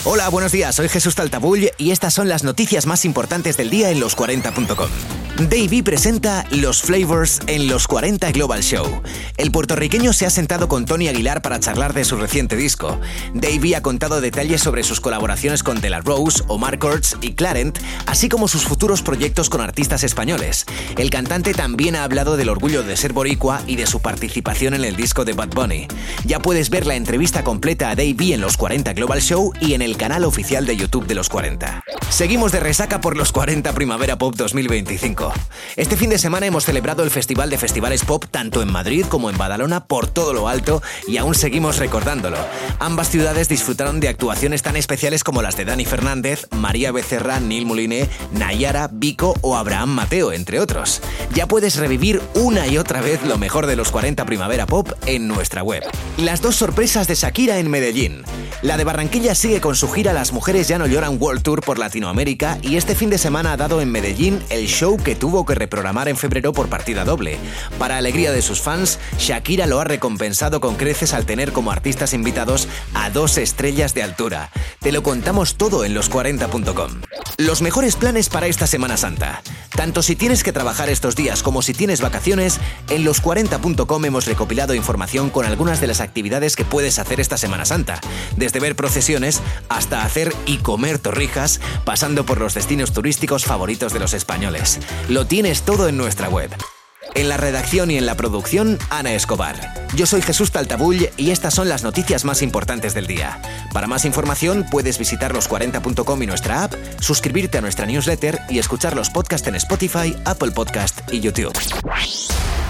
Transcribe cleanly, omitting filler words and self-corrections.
Hola, buenos días, soy Jesús Taltabull y estas son las noticias más importantes del día en los40.com. Dave presenta Los Flavors en Los 40 Global Show. El puertorriqueño se ha sentado con Tony Aguilar para charlar de su reciente disco. Dave ha contado detalles sobre sus colaboraciones con De La Rose, Omar Courtz y Clarent, así como sus futuros proyectos con artistas españoles. El cantante también ha hablado del orgullo de ser boricua y de su participación en el disco de Bad Bunny. Ya puedes ver la entrevista completa a Dave en Los 40 Global Show y en el canal oficial de YouTube de Los 40. Seguimos de resaca por Los 40 Primavera Pop 2025. Este fin de semana hemos celebrado el Festival de Festivales Pop tanto en Madrid como en Badalona por todo lo alto y aún seguimos recordándolo. Ambas ciudades disfrutaron de actuaciones tan especiales como las de Dani Fernández, María Becerra, Nil Moliné, Nayara, Vico o Abraham Mateo, entre otros. Ya puedes revivir una y otra vez lo mejor de Los 40 Primavera Pop en nuestra web. Las dos sorpresas de Shakira en Medellín. La de Barranquilla sigue con su gira Las Mujeres Ya No Lloran World Tour por Latinoamérica y este fin de semana ha dado en Medellín el show que tuvo que reprogramar en febrero por partida doble. Para alegría de sus fans, Shakira lo ha recompensado con creces al tener como artistas invitados a 2 estrellas de altura. Te lo contamos todo en los40.com. Los mejores planes para esta Semana Santa. Tanto si tienes que trabajar estos días como si tienes vacaciones, en los40.com hemos recopilado información con algunas de las actividades que puedes hacer esta Semana Santa. Desde ver procesiones hasta hacer y comer torrijas, pasando por los destinos turísticos favoritos de los españoles. Lo tienes todo en nuestra web. En la redacción y en la producción, Ana Escobar. Yo soy Jesús Taltabull y estas son las noticias más importantes del día. Para más información puedes visitar los40.com y nuestra app, suscribirte a nuestra newsletter y escuchar los podcasts en Spotify, Apple Podcast y YouTube.